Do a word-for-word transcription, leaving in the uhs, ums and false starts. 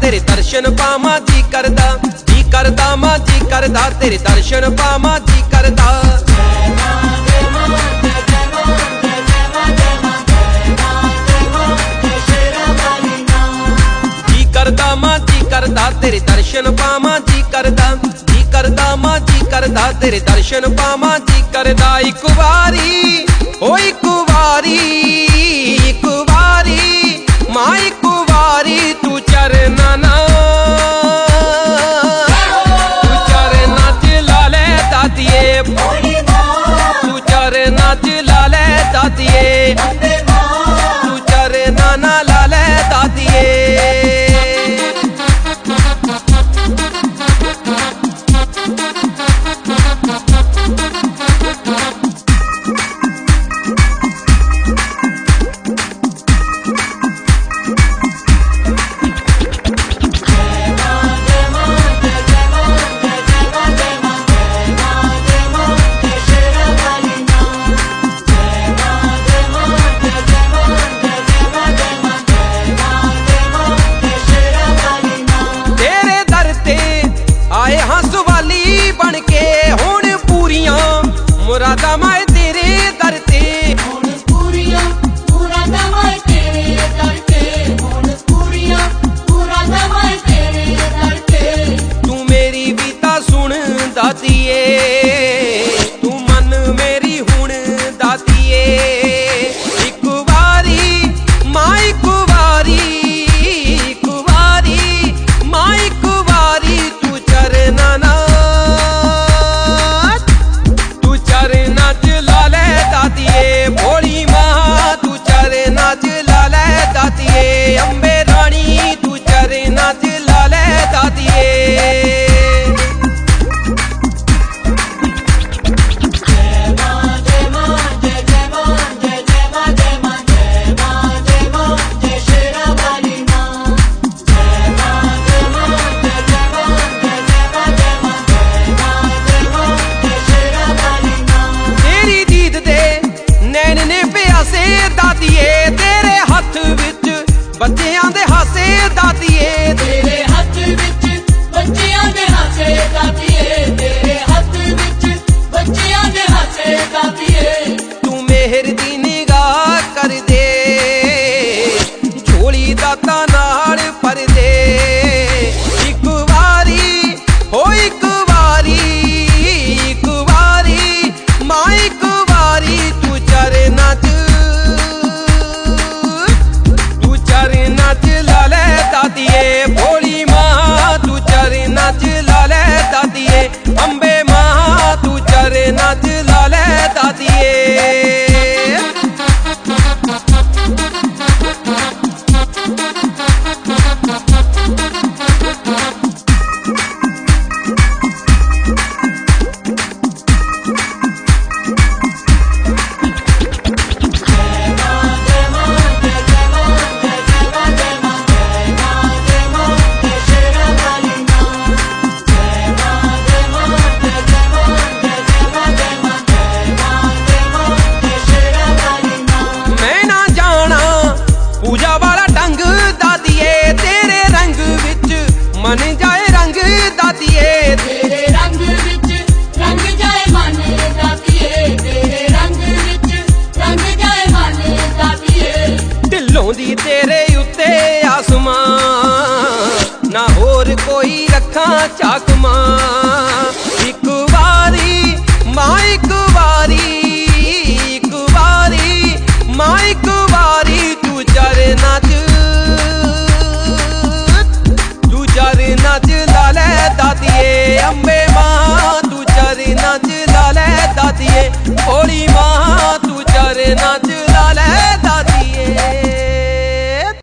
तेरे दर्शन पावा जी करदा, जी करदा मां जी करदा, तेरे दर्शन पावा जी करदा। जी करदा मां जी करदा, तेरे दर्शन पावा जी करदा, जी करदा मां जी करदा, तेरे दर्शन पावा जी करदा। इक वारी ओ इक वारी इक वारी मां इक वारी तू चरना ना, तू चरना च ला ले दातिए, तू चरना च ला ले दातिए, तू चरना ना ला ले दातिए। मुरादा माए तेरे दर ते, हुण पूरियां मुरादा माए तेरे दर ते, हुण पूरियां मुरादा माए तेरे दर ते। तू मेरी भी तां सुन दातिए, तू मन मेरी हुण दातिए। इक वारी मां इक वारी इक वारी मां इक वारी तू चरना ना, भोली मां तू चरना च ला ले दातिए, अम्बे रानी तू चरना च ला ले दातिए। तेरे हथ विच बच्चियां दे हासे दातिए, तेरे हथ विच बच्चियां दे हासे दातिए, तेरे हथ विच बच्चियां दे हासे दातिए। तू मेहर दी निगाह कर दे, झोली दाता नाल भर दे। इक वारी हो इक वारी इक वारी मां इक वारी तू चरना च दातिए, भोली मां तू चरना च ला ले दातिए, अम्बे मां तू चरना च ला ले दातिए। मन जाए रंग दातिए, तेरे रंग विच रंग जाए मन दातिए, तेरे रंग विच रंग जाए मन दातिए। दिलों दी तेरे उत्ते आसमां ना होर कोई रखा चा